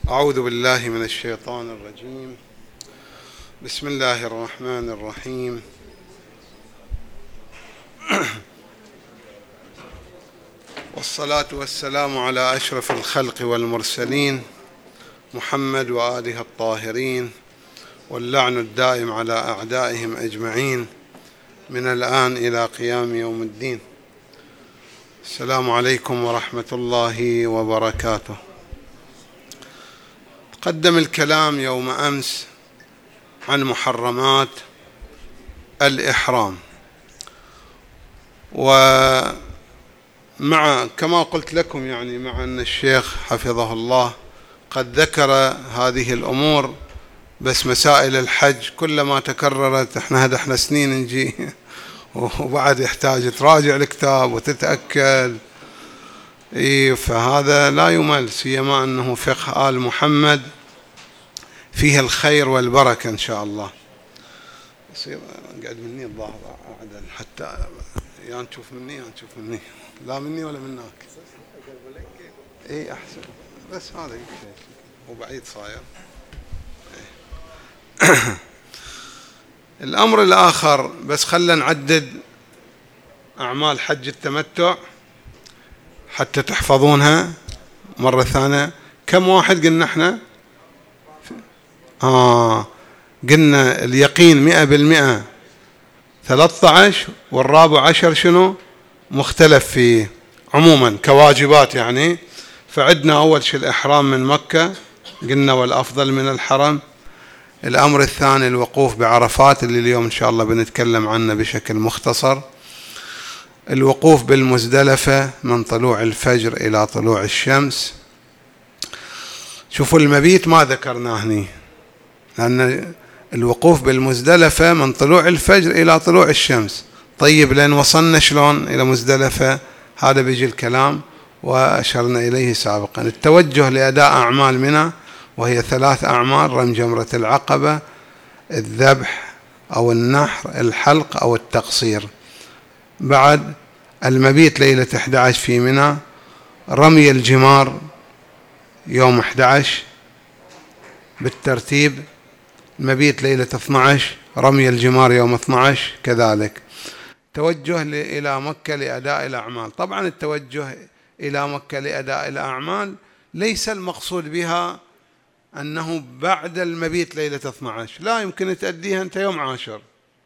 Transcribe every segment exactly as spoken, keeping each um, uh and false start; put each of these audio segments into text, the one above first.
أعوذ بالله من الشيطان الرجيم. بسم الله الرحمن الرحيم. والصلاة والسلام على أشرف الخلق والمرسلين محمد وآله الطاهرين، واللعن الدائم على أعدائهم أجمعين من الآن إلى قيام يوم الدين. السلام عليكم ورحمة الله وبركاته. قدم الكلام يوم أمس عن محرمات الإحرام، ومع كما قلت لكم يعني مع أن الشيخ حفظه الله قد ذكر هذه الأمور، بس مسائل الحج كلما تكررت احنا هذا احنا سنين نجي وبعد يحتاج تراجع الكتاب وتتأكد. إيه فهذا لا يمل، سيما أنه فقه آل محمد فيه الخير والبركة إن شاء الله. يصير قاعد مني الظاهر أعدل حتى يا نشوف مني يا نشوف مني، لا مني ولا منك. إيه أحسن، بس هذا يكفي وبعيد صاير. إيه. الأمر الآخر، بس خلنا نعدد أعمال حج التمتع حتى تحفظونها مرة ثانية. كم واحد قلنا احنا؟ آه قلنا اليقين مئة بالمئة ثلاثة عشر، والرابع عشر شنو مختلف فيه عموما كواجبات يعني. فعدنا أول شيء الإحرام من مكة قلنا والأفضل من الحرم. الأمر الثاني الوقوف بعرفات اللي اليوم إن شاء الله بنتكلم عنه بشكل مختصر. الوقوف بالمزدلفة من طلوع الفجر إلى طلوع الشمس. شوفوا المبيت ما ذكرناه هني، لأن الوقوف بالمزدلفة من طلوع الفجر إلى طلوع الشمس. طيب لأن وصلنا شلون إلى مزدلفة؟ هذا بيجي الكلام وأشرنا إليه سابقا. التوجه لأداء أعمال منى، وهي ثلاث أعمال: رمي جمرة العقبة، الذبح أو النحر، الحلق أو التقصير. بعد المبيت ليلة أحد عشر في منى، رمي الجمار يوم أحد عشر بالترتيب، المبيت ليلة اثني عشر، رمي الجمار يوم اثني عشر كذلك. توجه إلى مكة لأداء الأعمال. طبعا التوجه إلى مكة لأداء الأعمال ليس المقصود بها أنه بعد المبيت ليلة اثني عشر، لا، يمكن تأديها أنت يوم عاشر،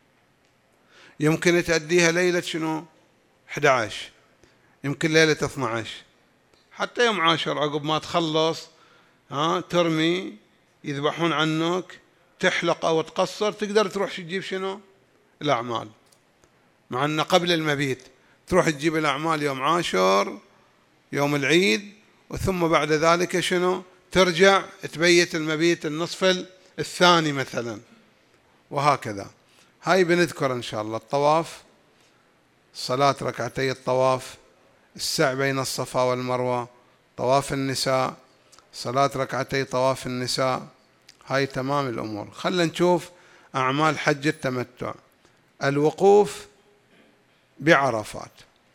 يمكن تأديها ليلة شنو أحد عشر، يمكن ليلة اثني عشر، حتى يوم عاشر عقب ما تخلص ها ترمي، يذبحون عنك، تحلق أو تقصر، تقدر تروح تجيب شنو الأعمال. مع أن قبل المبيت تروح تجيب الأعمال يوم عاشر يوم العيد، وثم بعد ذلك شنو ترجع تبيت المبيت النصف الثاني مثلا، وهكذا. هاي بنذكر إن شاء الله. الطواف، صلاة ركعتي الطواف، السعي بين الصفا والمروة، طواف النساء، صلاة ركعتي طواف النساء. هاي تمام الأمور. خلنا نشوف أعمال حج التمتع. الوقوف بعرفات.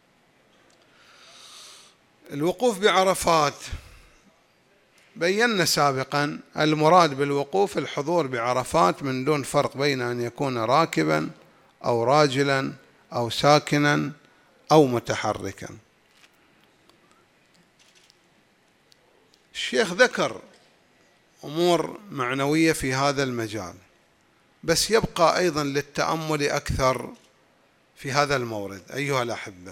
الوقوف بعرفات بينا سابقا المراد بالوقوف الحضور بعرفات من دون فرق بين أن يكون راكبا أو راجلا أو ساكنا أو متحركا. الشيخ ذكر أمور معنوية في هذا المجال، بس يبقى أيضا للتأمل أكثر في هذا المورد. أيها الأحبة،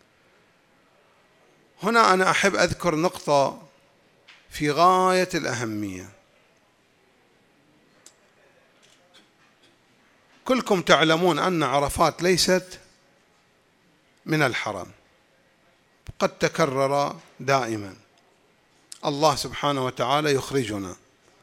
هنا أنا أحب أذكر نقطة في غاية الأهمية. كلكم تعلمون أن عرفات ليست من الحرم، قد تكرر دائما. الله سبحانه وتعالى يخرجنا.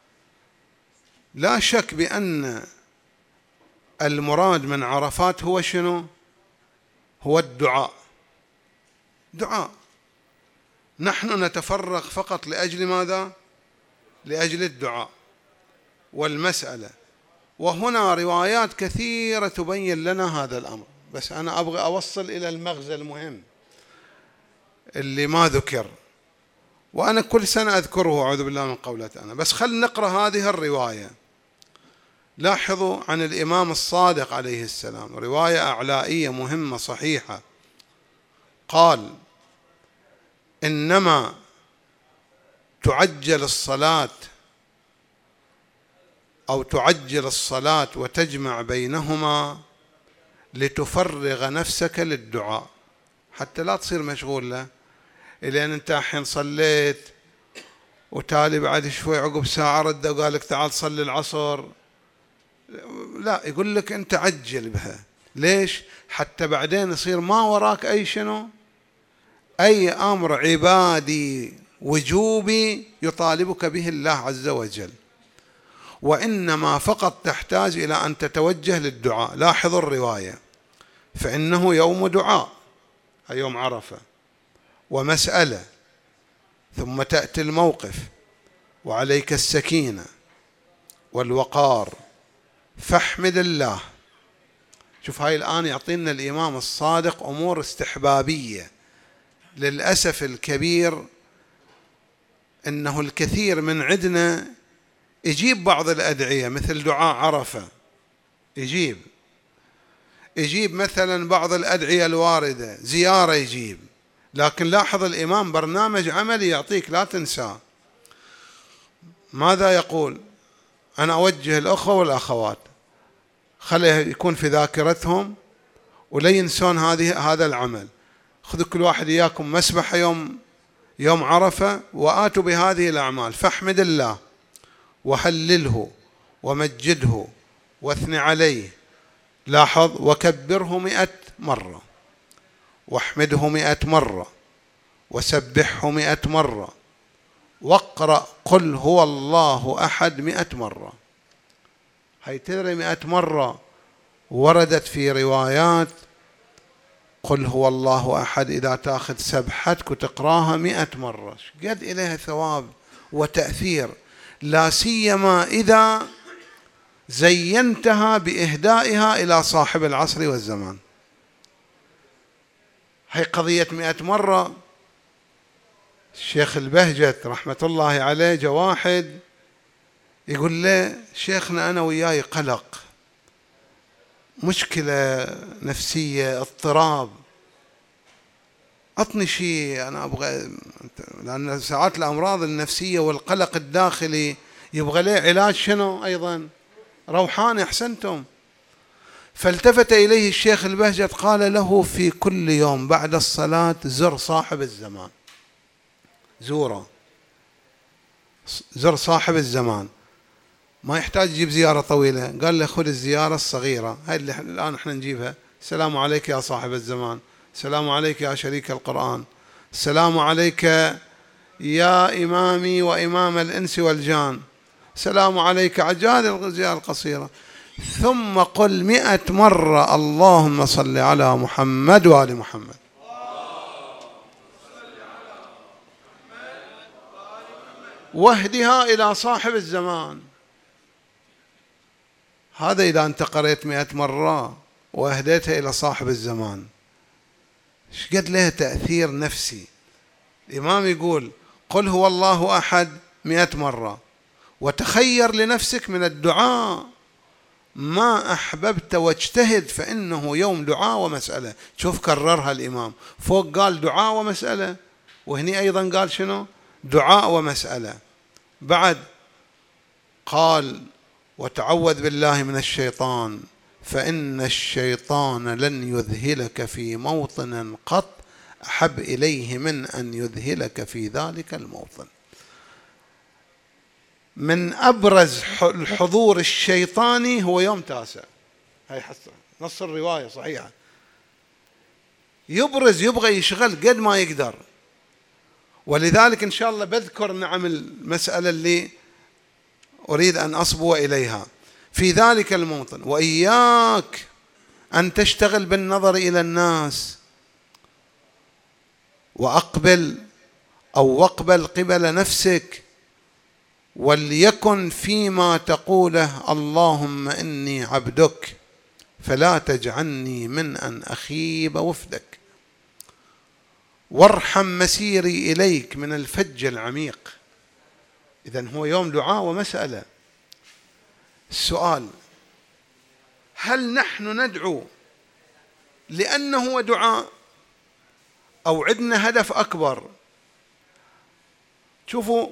لا شك بأن المراد من عرفات هو شنو؟ هو الدعاء. دعاء. نحن نتفرغ فقط لأجل ماذا؟ لأجل الدعاء والمسألة. وهنا روايات كثيرة تبين لنا هذا الأمر، بس أنا أبغى أوصل إلى المغزى المهم اللي ما ذكر، وأنا كل سنة أذكره أعوذ بالله من قولة أنا، بس خل نقرأ هذه الرواية. لاحظوا عن الإمام الصادق عليه السلام رواية أعلائية مهمة صحيحة، قال: إنما تعجل الصلاة أو تعجل الصلاة وتجمع بينهما لتفرغ نفسك للدعاء، حتى لا تصير مشغول له، لأن أنت الحين صليت وتالي بعد شوي عقب ساعة رد وقال لك تعال صلي العصر، لا، يقول لك أنت عجل بها. ليش؟ حتى بعدين يصير ما وراك أي شنو أي أمر عبادي وجوبي يطالبك به الله عز وجل، وإنما فقط تحتاج إلى أن تتوجه للدعاء. لاحظوا الرواية: فإنه يوم دعاء، أي يوم عرفة، ومسألة، ثم تأتي الموقف، وعليك السكينة والوقار، فاحمد الله. شوف، هاي الآن يعطينا الإمام الصادق أمور استحبابية. للأسف الكبير أنه الكثير من عندنا يجيب بعض الأدعية مثل دعاء عرفة، يجيب يجيب مثلا بعض الأدعية الواردة، زيارة يجيب، لكن لاحظ الإمام برنامج عملي يعطيك لا تنساه. ماذا يقول؟ أنا أوجه الأخوة والأخوات خليه يكون في ذاكرتهم ولا ينسون هذه هذا العمل. خذوا كل واحد إياكم مسبحة يوم يوم عرفة وآتوا بهذه الأعمال: فاحمد الله وهلله ومجده واثن عليه. لاحظ: وكبره مئة مرة، واحمده مئة مرة، وسبحه مئة مرة، واقرأ قل هو الله أحد مئة مرة. هاي تدري مئة مرة وردت في روايات قل هو الله أحد إذا تأخذ سبحتك وتقراها مئة مرة قد إليها ثواب وتأثير، لا سيما إذا زينتها بإهدائها إلى صاحب العصر والزمان. هي قضية مئة مرة. الشيخ البهجت رحمة الله عليه جاء واحد يقول له: شيخنا أنا وياي قلق، مشكلة نفسية، اضطراب، أعطني شيء أنا أبغى، لأن ساعات الأمراض النفسية والقلق الداخلي يبغى له علاج شنو أيضا روحاني. أحسنتم. فالتفت إليه الشيخ البهجت قال له: في كل يوم بعد الصلاة زر صاحب الزمان، زوره، زر صاحب الزمان، ما يحتاج يجيب زيارة طويلة. قال له: خذ الزيارة الصغيرة هاي اللي الآن احنا نجيبها: السلام عليك يا صاحب الزمان، السلام عليك يا شريك القرآن، السلام عليك يا إمامي وإمام الإنس والجان، السلام عليك عجال الزيارة القصيرة. ثم قل مئة مرة: اللهم صل على محمد وآل محمد. واهدها إلى صاحب الزمان. هذا إذا أنت قرأت مئة مرة وأهديتها إلى صاحب الزمان، ايش قد لها تأثير نفسي. الإمام يقول: قل هو الله أحد مئة مرة، وتخير لنفسك من الدعاء ما أحببت واجتهد، فإنه يوم دعاء ومسألة. شوف كررها الإمام، فوق قال دعاء ومسألة، وهني أيضا قال شنو؟ دعاء ومسألة. بعد قال: وتعوذ بالله من الشيطان، فإن الشيطان لن يذهلك في موطن قط أحب إليه من أن يذهلك في ذلك الموطن. من أبرز الحضور الشيطاني هو يوم تاسع، هاي حصة نص الرواية صحيحة. يبرز، يبغى يشغل قد ما يقدر. ولذلك إن شاء الله بذكر نعم المسألة اللي أريد أن أصبو إليها في ذلك الموطن. وإياك أن تشتغل بالنظر إلى الناس، وأقبل أو واقبل قبل نفسك، وليكن فيما تقوله: اللهم إني عبدك فلا تجعلني من أن أخيب وفدك. وارحم مسيري إليك من الفج العميق. إذن هو يوم دعاء ومسألة. السؤال: هل نحن ندعو لأنه هو دعاء أو عندنا هدف أكبر؟ شوفوا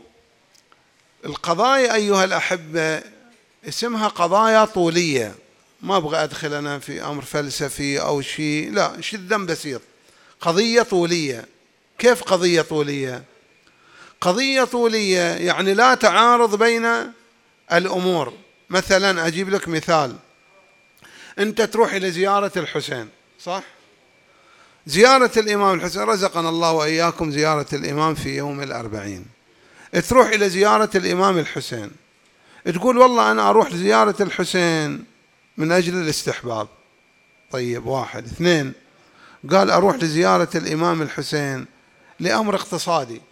القضايا أيها الأحبة اسمها قضايا طولية، ما أبغى أدخل أنا في أمر فلسفي أو شيء، لا، جدا بسيط. قضية طولية. كيف قضية طولية؟ قضية طولية يعني لا تعارض بين الأمور. مثلا أجيب لك مثال: أنت تروح إلى زيارة الحسين، صح؟ زيارة الإمام الحسين، رزقنا الله وإياكم زيارة الإمام في يوم الأربعين. تروح إلى زيارة الإمام الحسين، تقول والله أنا أروح لزيارة الحسين من أجل الاستحباب. طيب، واحد. اثنين، قال أروح لزيارة الإمام الحسين لأمر اقتصادي،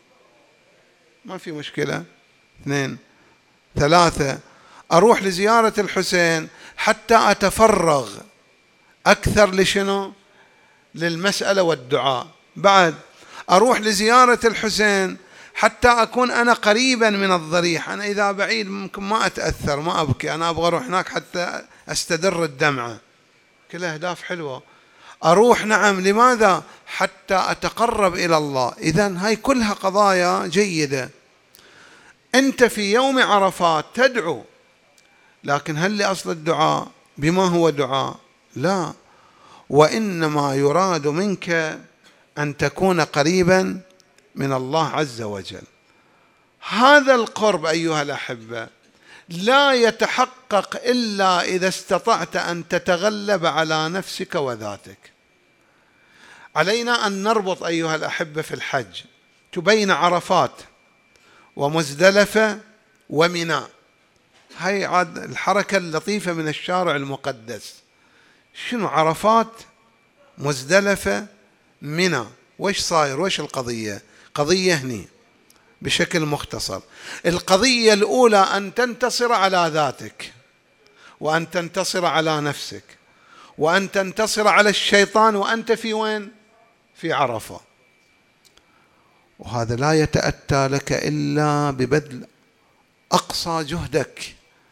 ما في مشكلة. اثنين. ثلاثة، أروح لزيارة الحسين حتى أتفرغ أكثر لشنو؟ للمسألة والدعاء. بعد، أروح لزيارة الحسين حتى أكون أنا قريبا من الضريح. أنا إذا بعيد ممكن ما أتأثر، ما أبكي، أنا أبغى أروح هناك حتى أستدر الدمعة. كلها أهداف حلوة. أروح، نعم، لماذا؟ حتى أتقرب إلى الله. إذن هاي كلها قضايا جيدة. أنت في يوم عرفات تدعو، لكن هل لأصل الدعاء بما هو دعاء؟ لا، وإنما يراد منك أن تكون قريبا من الله عز وجل. هذا القرب أيها الأحبة لا يتحقق إلا إذا استطعت أن تتغلب على نفسك وذاتك. علينا أن نربط أيها الأحبة في الحج بين عرفات ومزدلفة ومنى. هاي عاد الحركة اللطيفة من الشارع المقدس. شنو عرفات، مزدلفة، منى؟ وش صاير؟ وش القضية؟ قضية هني بشكل مختصر. القضية الأولى أن تنتصر على ذاتك، وأن تنتصر على نفسك، وأن تنتصر على الشيطان، وأنت في وين؟ في عرفة. وهذا لا يتأتى لك إلا ببذل أقصى جهدك،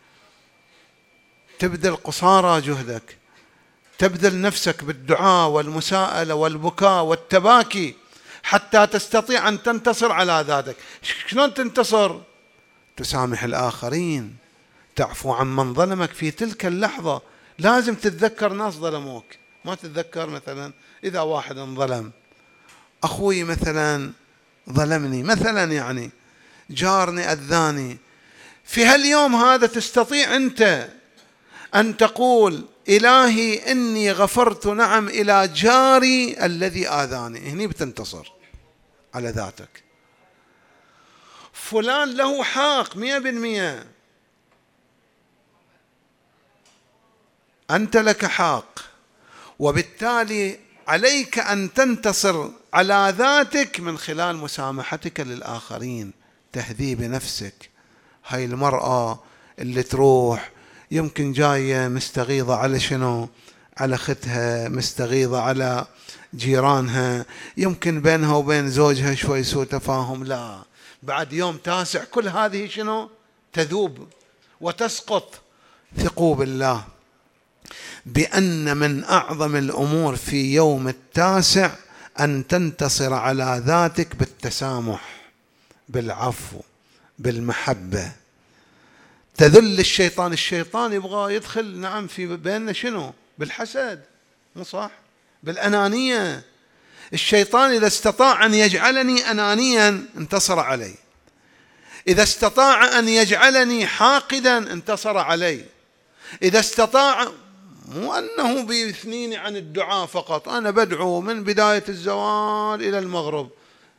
تبذل قصارى جهدك، تبذل نفسك بالدعاء والمساءلة والبكاء والتباكي حتى تستطيع أن تنتصر على ذاتك. شلون تنتصر؟ تسامح الآخرين، تعفو عن من ظلمك في تلك اللحظة. لازم تتذكر ناس ظلموك، ما تتذكر مثلا إذا واحد انظلم، أخوي مثلا ظلمني مثلا، يعني جارني أذاني، في هاليوم هذا تستطيع أنت أن تقول إلهي إني غفرت، نعم، إلى جاري الذي آذاني. هني بتنتصر على ذاتك. فلان له حق مئة بالمئة، أنت لك حق، وبالتالي عليك أن تنتصر على ذاتك من خلال مسامحتك للآخرين، تهذيب نفسك. هاي المرأة اللي تروح يمكن جاية مستغيظة على شنو؟ على أختها، مستغيظة على جيرانها، يمكن بينها وبين زوجها شوي سوء تفاهم، لا، بعد يوم تاسع كل هذه شنو؟ تذوب وتسقط. ثقوا بالله بأن من أعظم الأمور في يوم التاسع أن تنتصر على ذاتك بالتسامح، بالعفو، بالمحبة. تذل الشيطان. الشيطان يبغى يدخل، نعم، في بيننا شنو؟ بالحسد، مو صح؟ بالأنانية. الشيطان إذا استطاع أن يجعلني أنانيا انتصر علي، إذا استطاع أن يجعلني حاقدا انتصر علي، إذا استطاع، مو أنه بيثنيني عن الدعاء فقط، أنا بدعو من بداية الزوال إلى المغرب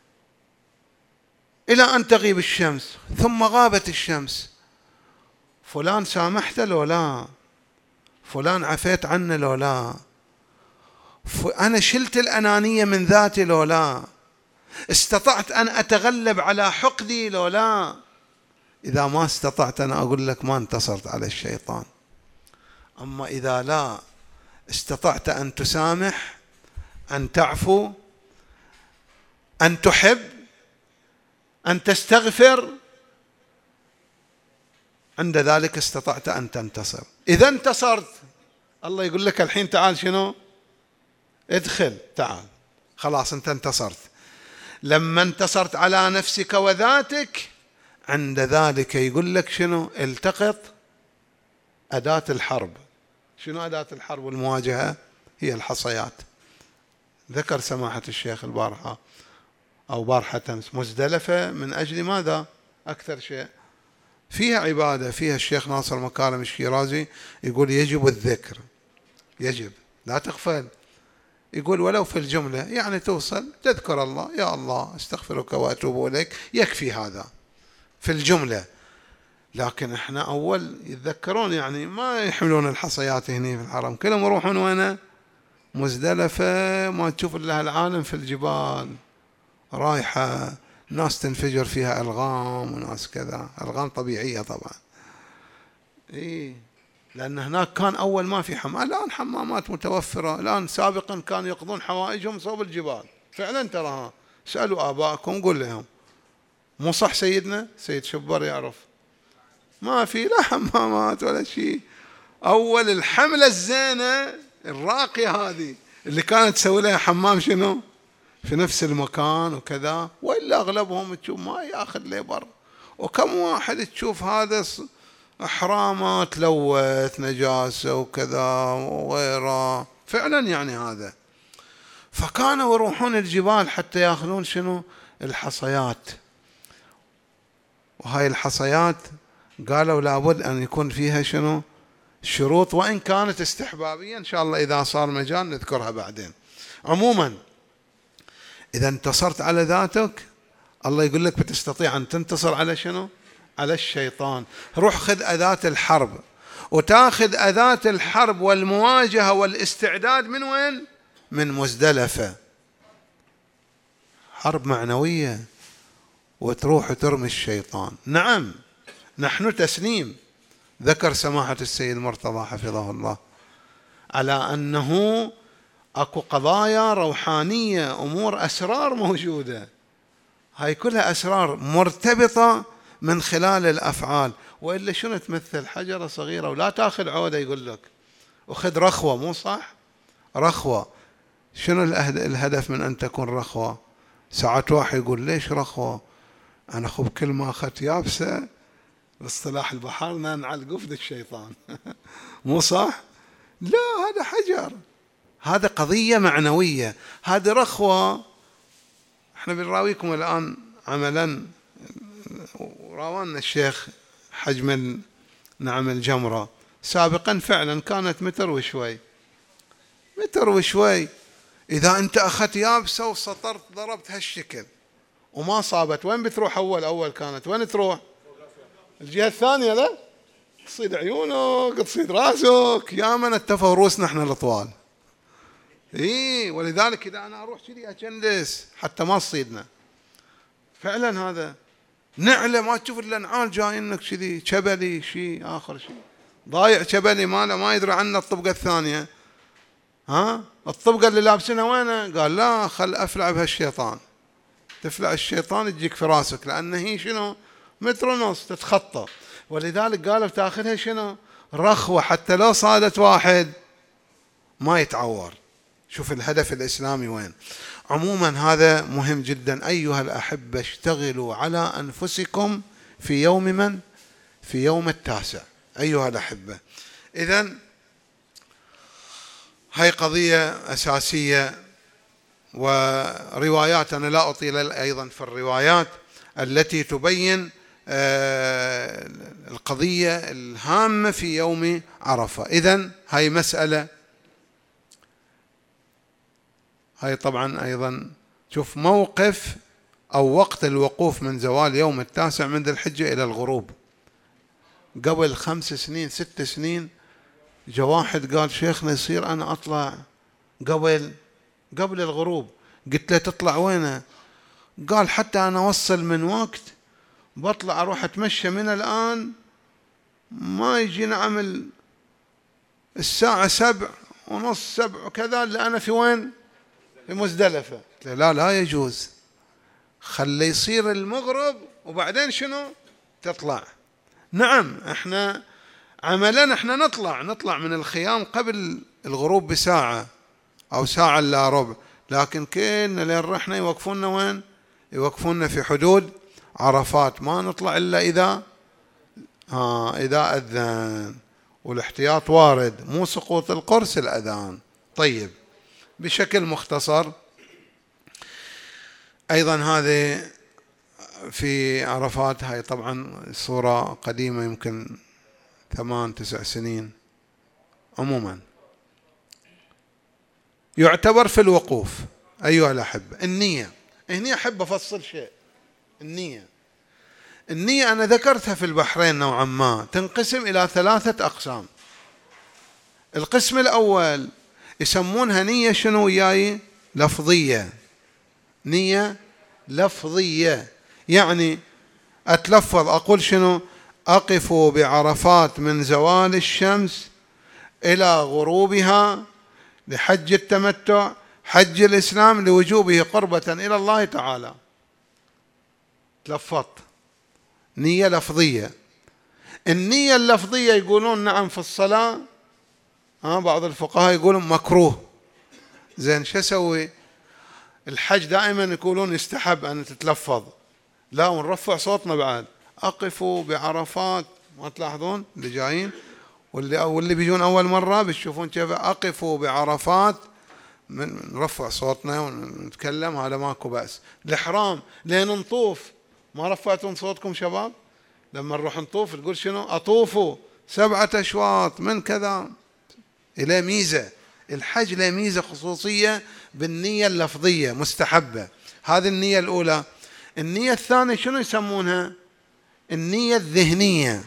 إلى أن تغيب الشمس، ثم غابت الشمس، فلان سامحت لو لا؟ فلان عفيت عنه لو لا؟ أنا شلت الأنانية من ذاتي لو لا؟ استطعت أن أتغلب على حقدي لو لا؟ إذا ما استطعت أنا أقول لك ما انتصرت على الشيطان. أما إذا لا استطعت أن تسامح، أن تعفو، أن تحب، أن تستغفر، عند ذلك استطعت أن تنتصر. إذا انتصرت الله يقول لك الحين تعال شنو؟ ادخل، تعال، خلاص أنت انتصرت. لما انتصرت على نفسك وذاتك عند ذلك يقول لك شنو؟ التقط أداة الحرب. شنو أداة الحرب والمواجهة؟ هي الحصيات. ذكر سماحة الشيخ البارحة أو بارحة مزدلفة من أجل ماذا؟ أكثر شيء فيها عبادة، فيها الشيخ ناصر مكارم الشيرازي يقول يجب الذكر، يجب لا تغفل. يقول ولو في الجملة، يعني توصل تذكر الله، يا الله استغفرك وأتوب إليك، يكفي هذا في الجملة. لكن احنا أول يتذكرون يعني ما يحملون الحصيات هنا في الحرم، كلهم يروحون وين؟ مزدلفة، ما تشوف إلا العالم في الجبال رايحة، ناس تنفجر فيها ألغام وناس كذا، ألغام طبيعية طبعا. إيه، لأن هناك كان أول ما في حمام، الآن حمامات متوفرة، الآن سابقا كانوا يقضون حوائجهم صوب الجبال فعلا تراها. سألوا آبائكم قول لهم، مو صح سيدنا سيد شبر يعرف، ما في لا حمامات ولا شيء. أول الحملة الزينة الراقية هذه اللي كانت تسوي لها حمام شنو؟ في نفس المكان وكذا، وإلا أغلبهم تشوف ما يأخذ ليبر، وكم واحد تشوف هذا أحرامه تلوث نجاسة وكذا وغيره فعلا يعني هذا. فكانوا يروحون الجبال حتى يأخذون شنو؟ الحصيات. وهاي الحصيات قالوا لابد أن يكون فيها شنو؟ شروط، وإن كانت استحبابية إن شاء الله إذا صار مجال نذكرها بعدين. عموما إذا انتصرت على ذاتك الله يقول لك بتستطيع أن تنتصر على شنو؟ على الشيطان. روح خذ أداة الحرب، وتاخذ أداة الحرب والمواجهة والاستعداد من وين؟ من مزدلفة، حرب معنوية، وتروح ترمي الشيطان. نعم نحن تسليم. ذكر سماحة السيد مرتضى حفظه الله على أنه أكو قضايا روحانية، أمور أسرار موجودة، هاي كلها أسرار مرتبطة من خلال الأفعال، وإلا شنو تمثل حجرة صغيرة ولا تأخذ عودة يقول لك وخذ رخوة، مو صح؟ رخوة، شنو الهدف من أن تكون رخوة؟ ساعات واحد يقول ليش رخوة؟ أنا أخو بكل ما أخذت يابسة باصطلاح البحر نعلقه في الشيطان مو صح؟ لا، هذا حجر، هذا قضية معنوية، هذه رخوة. احنا بنراويكم الآن عملا، راوانا الشيخ حجم نعم الجمرة، سابقا فعلا كانت متر وشوي، متر وشوي. إذا أنت أخذت يابسة وسطرت ضربت هالشكل وما صابت، وين بتروح؟ أول أول كانت وين تروح؟ الجهة الثانية، لا تصيد عيونك تصيد راسك، يا من اتفوا روسنا احنا الأطوال. إيه، ولذلك إذا أنا أروح كذي أجلس حتى ما تصيدنا فعلا. هذا نعلة ما تشوف إلا نعال جاينك كذي، شبلي شيء آخر شيء ضايع، شبلي ماله ما يدري عنه الطبقة الثانية. ها الطبقة اللي لابسينها وينه؟ قال لا خل أفلع بهالشيطان. تفلع الشيطان يجيك في راسك، لأن هي شنو؟ متر ونص تتخطى. ولذلك قالوا تاخذها شنو؟ رخوة، حتى لو صادت واحد ما يتعور. شوف الهدف الإسلامي وين. عموما هذا مهم جدا. أيها الأحبة اشتغلوا على أنفسكم في يوم من؟ في يوم التاسع أيها الأحبة. إذن هاي قضية أساسية. وروايات أنا لا أطيل أيضا في الروايات التي تبين القضية الهامة في يوم عرفة. إذن هاي مسألة، هاي طبعا أيضا شوف موقف أو وقت الوقوف من زوال يوم التاسع من ذي الحجة إلى الغروب. قبل خمس سنين ست سنين جاء واحد قال شيخنا يصير أنا أطلع قبل قبل الغروب. قلت له تطلع وينه؟ قال حتى أنا أوصل من وقت بطلع أروح أتمشى من الآن ما يجي نعمل الساعة سبع ونص سبع وكذا اللي أنا في وين؟ في مزدلفة. لا لا يجوز، خلي يصير المغرب وبعدين شنو تطلع. نعم احنا عملا احنا نطلع نطلع من الخيام قبل الغروب بساعة أو ساعة إلا ربع، لكن كنا لين رحنا يوقفونا وين؟ يوقفونا في حدود عرفات، ما نطلع إلا إذا آه إذا أذن، والاحتياط وارد، مو سقوط القرص الأذان. طيب بشكل مختصر أيضا هذه في عرفات، هاي طبعا صورة قديمة يمكن ثمان تسع سنين. عموما يعتبر في الوقوف أيها الأحبة النية. هنا أحب أفصل شيء. النية النية أنا ذكرتها في البحرين نوعا ما، تنقسم إلى ثلاثة أقسام. القسم الأول يسمونها نية شنو وياي؟ لفظية. نية لفظية يعني أتلفظ أقول شنو؟ أقف بعرفات من زوال الشمس إلى غروبها لحج التمتع حج الإسلام لوجوبه قربة إلى الله تعالى. تلفظت، نية لفظية. النية اللفظية يقولون نعم في الصلاة، ها بعض الفقهاء يقولون مكروه. زين شو أسوي؟ الحج دائما يقولون يستحب أن تتلفظ، لا ونرفع صوتنا بعد. أقف بعرفات، ما تلاحظون اللي جايين واللي واللي بيجون أول مرة بتشوفون كيف أقف بعرفات، من نرفع صوتنا ونتكلم، هذا ماكو بأس. الإحرام لين نطوف، ما رفعتون صوتكم شباب؟ لما نروح نطوف تقول شنو؟ أطوفوا سبعة أشواط من كذا. إلى ميزة الحج له ميزة خصوصية بالنية اللفظية مستحبة. هذه النية الأولى. النية الثانية شنو يسمونها؟ النية الذهنية.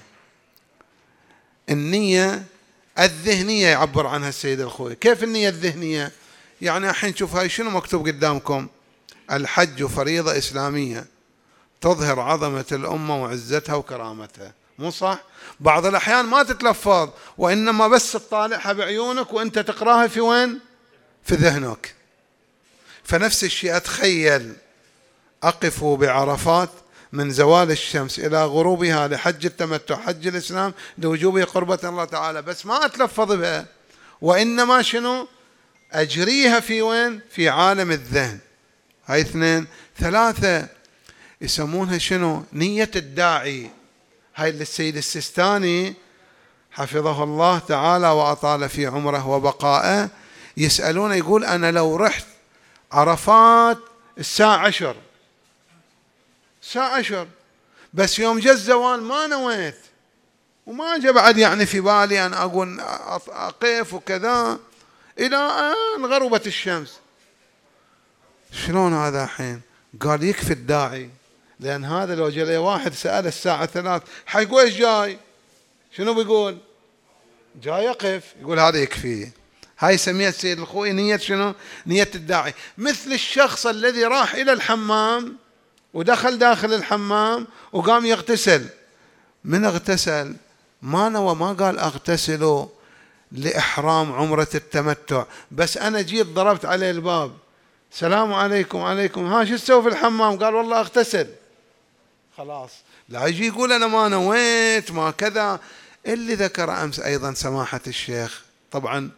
النية الذهنية يعبر عنها السيد الخوي. كيف النية الذهنية؟ يعني الحين شوف هاي شنو مكتوب قدامكم؟ الحج فريضة إسلامية تظهر عظمة الأمة وعزتها وكرامتها، مو صح؟ بعض الأحيان ما تتلفظ، وإنما بس تطالعها بعيونك وأنت تقراها في وين؟ في ذهنك. فنفس الشيء أتخيل أقف بعرفات من زوال الشمس إلى غروبها لحج التمتع حج الإسلام لوجوبه قربة الله تعالى، بس ما أتلفظ بها، وإنما شنو؟ أجريها في وين؟ في عالم الذهن. هاي اثنين. ثلاثة يسمونها شنو؟ نية الداعي. هاي اللي السيد السيستاني حفظه الله تعالى وأطال في عمره وبقائه يسألونه، يقول أنا لو رحت عرفات الساعة عشر الساعة عشر بس يوم جاء الزوال ما نويت وما جاء بعد يعني في بالي أن أقول أقف وكذا إلى أن غربت الشمس، شلون هذا الحين؟ قال يكفي الداعي، لأن هذا لو جاء واحد سأل الساعة ثلاث حيقول إيش جاي؟ شنو بيقول؟ جاي يقف، يقول هذا يكفي. هاي سميها السيد الخوي نية شنو؟ نية الداعي. مثل الشخص الذي راح إلى الحمام ودخل داخل الحمام وقام يغتسل، من اغتسل ما نوى، ما قال اغتسلوا لإحرام عمرة التمتع، بس أنا جيت ضربت عليه الباب السلام عليكم عليكم ها شو تسوي في الحمام؟ قال والله اغتسل، خلاص. لا يجي يقول أنا ما نويت ما كذا. اللي ذكر أمس أيضا سماحة الشيخ، طبعا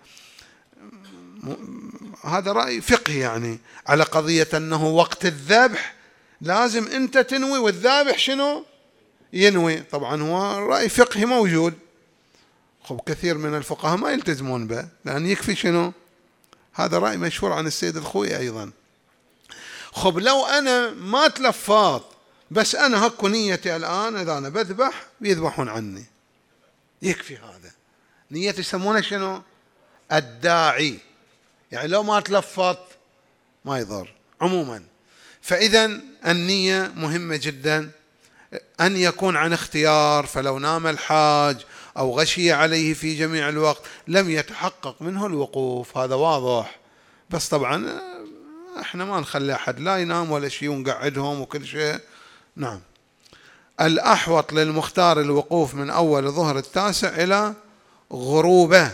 هذا رأي فقهي يعني على قضية أنه وقت الذبح لازم أنت تنوي والذابح شنو؟ ينوي. طبعا هو رأي فقهي موجود، خب كثير من الفقهاء ما يلتزمون به، لأن يكفي شنو؟ هذا رأي مشهور عن السيد الخوي أيضا. خب لو أنا ما تلفظت بس أنا هكو نيتي الآن إذا أنا بذبح بيذبحون عني، يكفي هذا. نية يسمونها شنو؟ الداعي، يعني لو ما تلفظت ما يضر. عموما فإذا النية مهمة جدا، أن يكون عن اختيار، فلو نام الحاج أو غشي عليه في جميع الوقت لم يتحقق منه الوقوف، هذا واضح. بس طبعا احنا ما نخلي أحد لا ينام ولا شيء ونقعدهم وكل شيء. نعم. الأحوط للمختار الوقوف من أول ظهر التاسع إلى غروبه.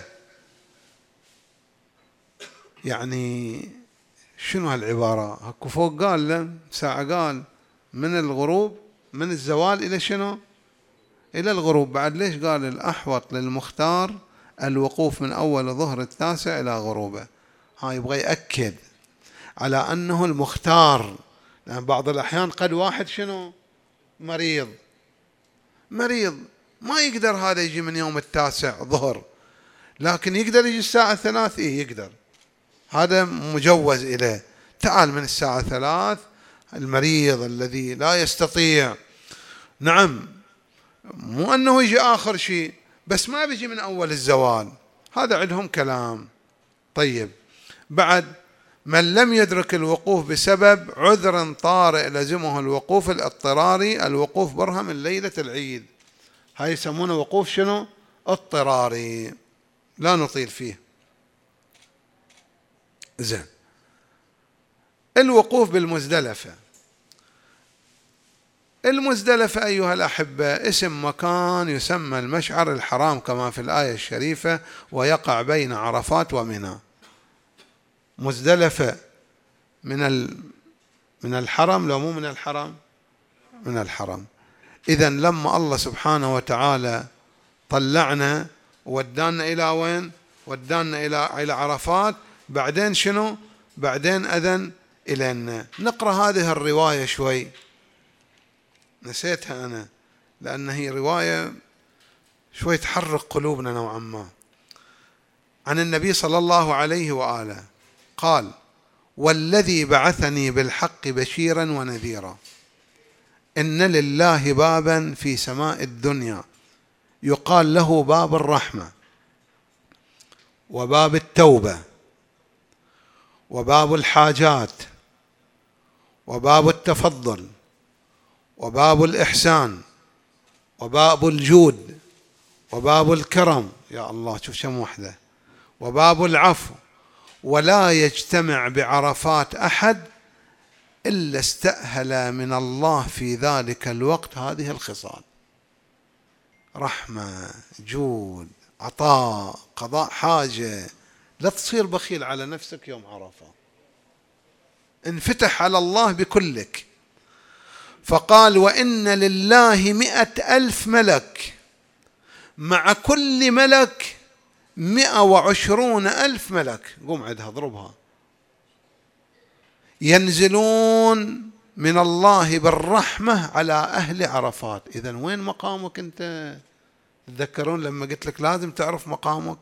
يعني شنو هالعبارة؟ هكو فوق قال له ساعة قال من الغروب، من الزوال إلى شنو؟ إلى الغروب. بعد ليش قال الأحوط للمختار الوقوف من أول ظهر التاسع إلى غروبه؟ ها يبغى يأكد على أنه المختار، لأن بعض الأحيان قد واحد شنو؟ مريض مريض ما يقدر هذا يجي من يوم التاسع ظهر، لكن يقدر يجي الساعة ثلاث، إيه يقدر، هذا مجوز إليه. تعال من الساعة ثلاث، المريض الذي لا يستطيع، نعم، مو أنه يجي آخر شيء، بس ما بيجي من أول الزوال، هذا عندهم كلام. طيب بعد من لم يدرك الوقوف بسبب عذر طارئ لزمه الوقوف الاضطراري، الوقوف برها من ليلة العيد، هاي يسمونه وقوف شنو؟ اضطراري، لا نطيل فيه. زين، الوقوف بالمزدلفة. المزدلفة أيها الأحبة اسم مكان يسمى المشعر الحرام كما في الآية الشريفة، ويقع بين عرفات ومنى. مزدلفة من من الحرم، لو مو من الحرم؟ من الحرم. إذن لما الله سبحانه وتعالى طلعنا ودانا إلى وين؟ ودانا إلى إلى عرفات، بعدين شنو؟ بعدين أذن إلينا. نقرأ هذه الرواية شوي، نسيتها أنا لأن هي رواية شوي تحرق قلوبنا نوعا ما. عن النبي صلى الله عليه وآله قال: والذي بعثني بالحق بشيرا ونذيرا، إن لله بابا في سماء الدنيا يقال له باب الرحمة، وباب التوبة، وباب الحاجات، وباب التفضل، وباب الإحسان، وباب الجود، وباب الكرم، يا الله شوف كم وحدة، وباب العفو، ولا يجتمع بعرفات أحد إلا استأهل من الله في ذلك الوقت هذه الخصال: رحمة، جود، عطاء، قضاء حاجة. لا تصير بخيل على نفسك يوم عرفة، انفتح على الله بكلك. فقال: وإن لله مئة ألف ملك، مع كل ملك مئة وعشرون ألف ملك، قوم عدها اضربها، ينزلون من الله بالرحمة على أهل عرفات. إذن وين مقامك أنت؟ تذكرون لما قلت لك لازم تعرف مقامك؟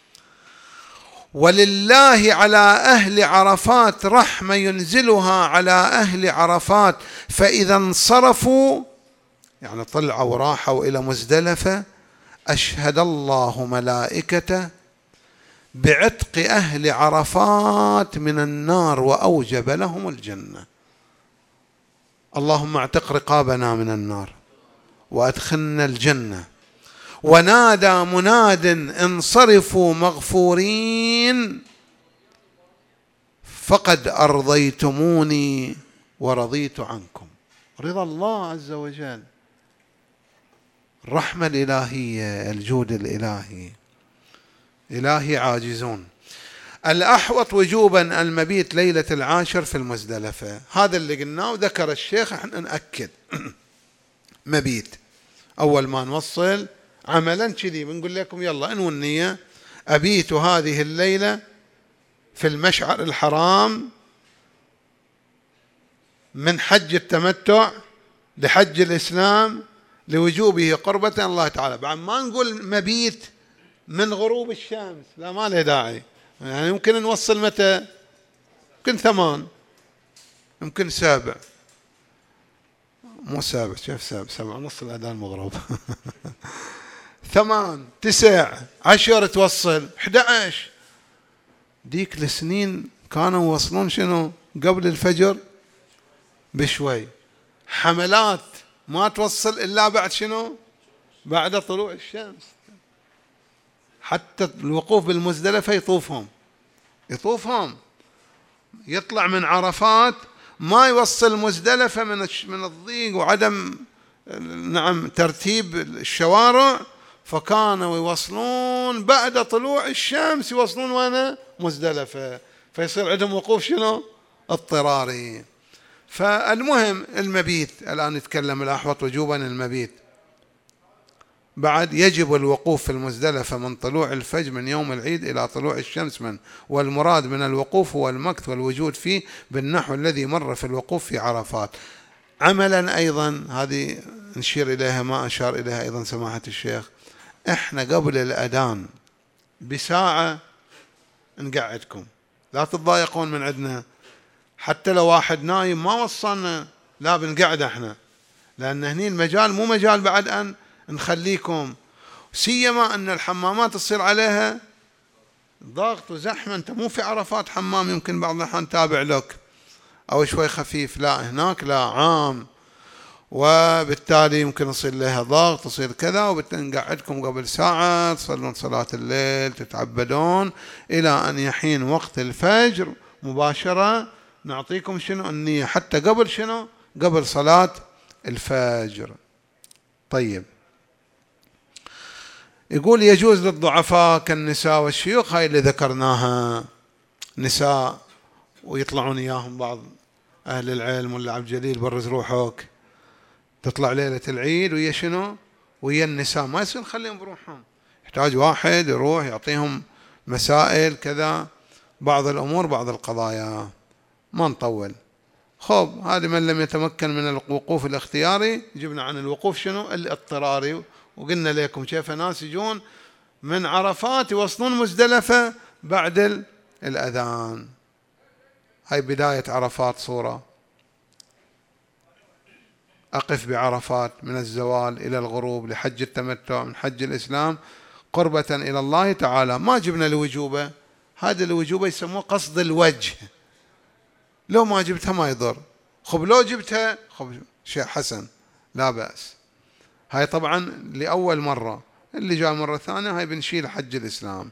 ولله على أهل عرفات رحمة ينزلها على أهل عرفات، فإذا انصرفوا يعني طلعوا وراحوا إلى مزدلفة، أشهد الله ملائكته بعتق أهل عرفات من النار وأوجب لهم الجنة. اللهم اعتق رقابنا من النار وأدخلنا الجنة. ونادى مناد: انصرفوا مغفورين فقد أرضيتموني ورضيت عنكم. رضا الله عز وجل، الرحمة الإلهية، الجود الإلهي. إلهي عاجزون. الأحوط وجوبا المبيت ليلة العاشر في المزدلفة، هذا اللي قلناه وذكر الشيخ، احنا نأكد مبيت أول ما نوصل عملا كذي بنقول لكم يلا انووا النية، أبيت هذه الليلة في المشعر الحرام من حج التمتع لحج الإسلام لوجوبه قربة الله تعالى. بعد ما نقول مبيت من غروب الشمس، لا ما له داعي، يعني يمكن نوصل متى؟ يمكن ثمان، يمكن سابع، مو سابع، كيف سابع؟ سبعة ونص الأذان مغرب ثمان، تسع، عشر، توصل أحد عشر. ديك السنين كانوا يوصلون شنو؟ قبل الفجر بشوي، حملات ما توصل إلا بعد شنو؟ بعد طلوع الشمس. حتى الوقوف بالمزدلفة يطوفهم يطوفهم يطلع من عرفات ما يوصل مزدلفة من من الضيق وعدم نعم ترتيب الشوارع، فكانوا يوصلون بعد طلوع الشمس، يوصلون وين؟ مزدلفة، فيصير عندهم وقوف شنو؟ اضطراري. فالمهم المبيت الآن نتكلم الأحوط وجوبا المبيت. بعد يجب الوقوف في المزدلفة من طلوع الفجر من يوم العيد إلى طلوع الشمس من، والمراد من الوقوف هو المكث والوجود فيه بالنحو الذي مر في الوقوف في عرفات. عملا أيضا هذه نشير إليها ما أشار إليها أيضا سماحة الشيخ، إحنا قبل الأذان بساعة نقعدكم، لا تتضايقون من عندنا، حتى لو واحد نايم ما وصلنا لا بنقعد احنا، لأن هني المجال مو مجال بعد أن نخليكم، سيما أن الحمامات تصير عليها ضغط وزحمة. أنت مو في عرفات حمام يمكن بعض الأحيان تابع لك أو شوي خفيف، لا هناك لا عام، وبالتالي يمكن يصير لها ضغط تصير كذا، وبالتالي نقعدكم قبل ساعة تصلون صلاة الليل تتعبدون إلى أن يحين وقت الفجر مباشرة، نعطيكم شنو النية حتى قبل شنو قبل صلاة الفجر. طيب يقول يجوز للضعفاء كالنساء والشيوخ، هاي اللي ذكرناها، نساء ويطلعون إياهم بعض أهل العلم ولا عبد الجليل برز روحك، تطلع ليلة العيد ويا شنو ويا النساء، ما يصير نخليهم بروحهم، يحتاج واحد يروح يعطيهم مسائل كذا، بعض الأمور بعض القضايا، ما نطول. خب هذا من لم يتمكن من الوقوف الاختياري، جبنا عن الوقوف شنو الاضطراري، وقلنا لكم كيف ناس يجون من عرفات يوصلون مزدلفة بعد الأذان. هاي بداية عرفات صورة، أقف بعرفات من الزوال إلى الغروب لحج التمتع من حج الإسلام قربة إلى الله تعالى. ما جبنا الوجوبة، هذا الوجوبة يسموه قصد الوجه، لو ما جبتها ما يضر، خب لو جبتها خب شيء حسن لا بأس. هاي طبعا لأول مرة، اللي جاء مرة ثانية هاي بنشيل حج الإسلام.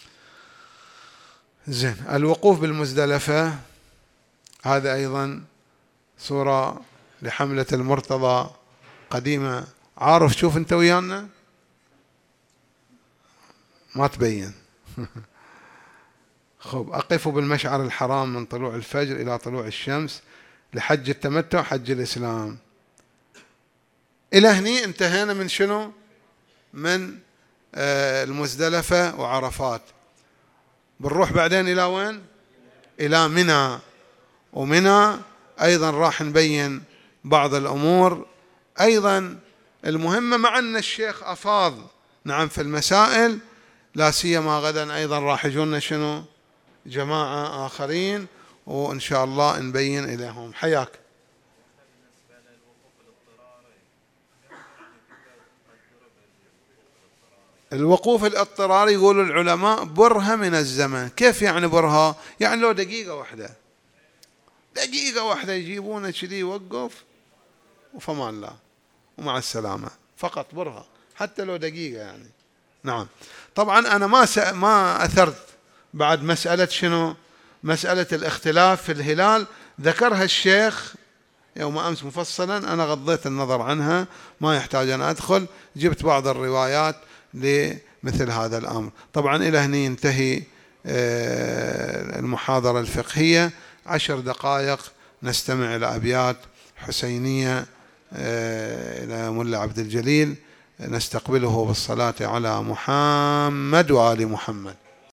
زين، الوقوف بالمزدلفة هذا أيضا صورة لحملة المرتضى قديمة، عارف شوف انت ويانا ما تبين. خب أقف بالمشعر الحرام من طلوع الفجر إلى طلوع الشمس لحج التمتع حج الإسلام. إلى هني انتهينا من شنو من آه المزدلفة وعرفات. بنروح بعدين إلى وين؟ إلى منى، ومنى أيضا راح نبين بعض الأمور أيضا المهمة، مع أن الشيخ أفاض نعم في المسائل، لا سيما غدا أيضا راح يجونا شنو جماعة آخرين، وإن شاء الله نبين إليهم. حياك. الوقوف الاضطراري يقول العلماء برهة من الزمن. كيف يعني برهة؟ يعني لو دقيقة واحدة دقيقة واحدة يجيبونه كذي يوقف وفمان الله ومع السلامة، فقط برهة حتى لو دقيقة يعني. نعم طبعا أنا ما س... ما أثرت بعد مسألة شنو مسألة الاختلاف في الهلال، ذكرها الشيخ يوم أمس مفصلا، أنا غضيت النظر عنها ما يحتاج أن أدخل، جبت بعض الروايات لمثل هذا الأمر. طبعا إلى هنا ينتهي المحاضرة الفقهية، عشر دقائق نستمع إلى أبيات حسينية إلى ملا عبد الجليل، نستقبله بالصلاة على محمد وآل محمد.